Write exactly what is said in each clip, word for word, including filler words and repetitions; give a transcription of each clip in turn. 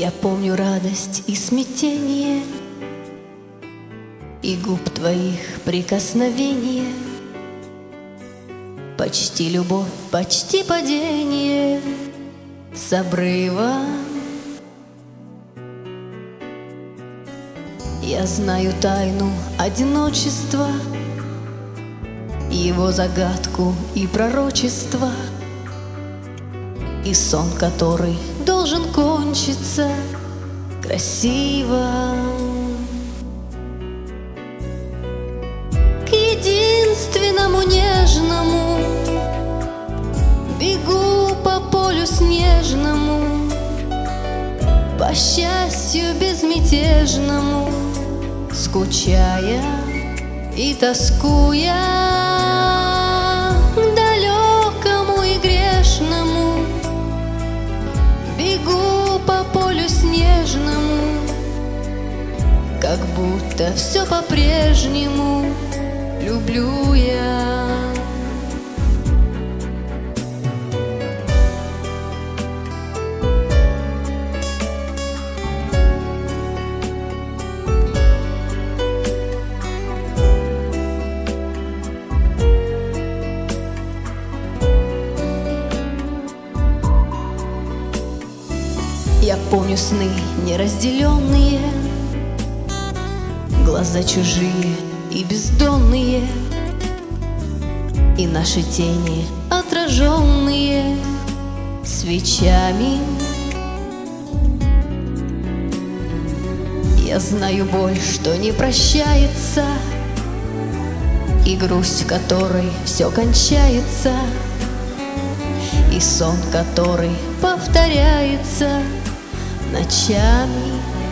Я помню радость и смятение, и губ твоих прикосновение, почти любовь, почти падение с обрыва. Я знаю тайну одиночества, его загадку и пророчество, и сон, который должен кончиться красиво. К единственному нежному бегу по полю снежному, по счастью безмятежному, скучая и тоскуя. К далекому и грешному бегу по полю снежному, как будто все по-прежнему люблю я. Я помню сны неразделенные, глаза чужие и бездонные, и наши тени отраженные свечами. Я знаю боль, что не прощается, и грусть, в которой все кончается, и сон, который повторяется ночами.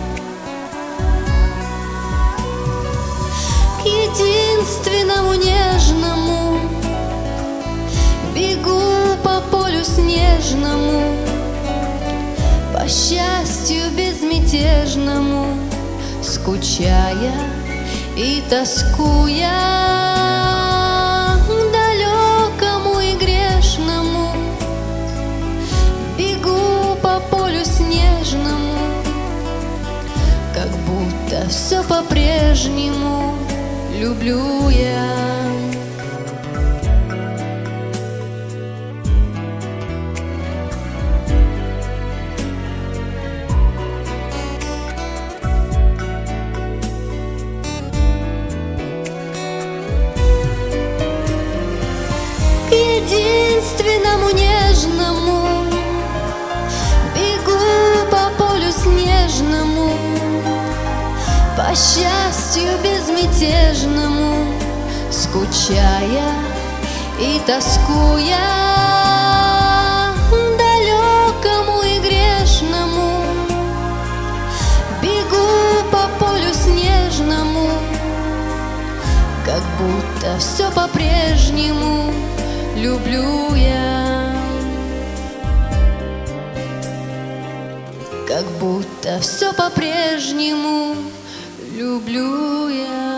К единственному нежному бегу по полю снежному, по счастью безмятежному, скучая и тоскуя. К далекому и грешному бегу по полю снежному, как будто все по-прежнему люблю я. К единственному нежному бегу по полю снежному, по счастью безмятежному, скучая и тоскуя. К далекому и грешному бегу по полю снежному, как будто все по-прежнему люблю я. Как будто все по-прежнему люблю я.